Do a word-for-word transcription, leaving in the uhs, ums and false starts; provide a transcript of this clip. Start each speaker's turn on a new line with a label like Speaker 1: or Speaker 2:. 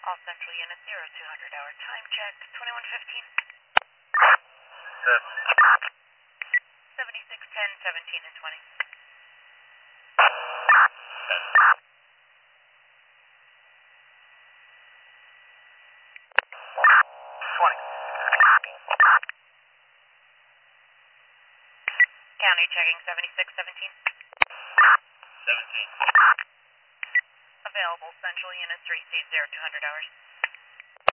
Speaker 1: All central units zero two hundred hour time check, twenty-one fifteen. seventy-six ten, seventeen and twenty.
Speaker 2: twenty.
Speaker 1: County checking seventy-six seventeen.
Speaker 2: seventeen.
Speaker 1: Available central units, receive zero two hundred hours.